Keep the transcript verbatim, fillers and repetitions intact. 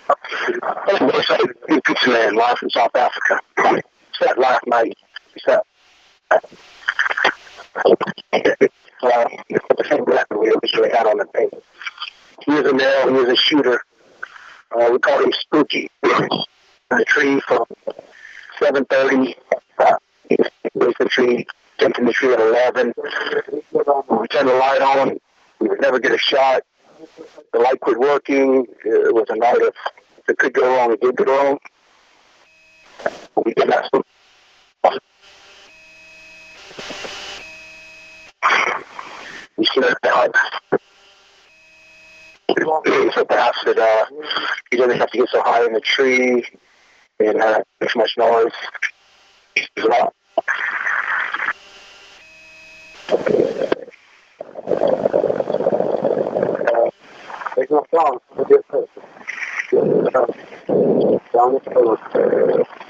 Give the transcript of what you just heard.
Anyway, so he pizza man, live from South Africa. Set last night. Set. Uh, the same record we originally had on the tape. He was a male, he was a shooter. Uh, we called him Spooky. The tree from seven thirty. Uh, he was the tree, jumped in the tree at eleven. We turned the light on. We would never get a shot. The light quit working. It was a night of, if it could go wrong, it did go wrong. We did not. We slept out. So perhaps that uh, he doesn't have to get so high in the tree and uh, make so much noise. Well, there's no song. Down the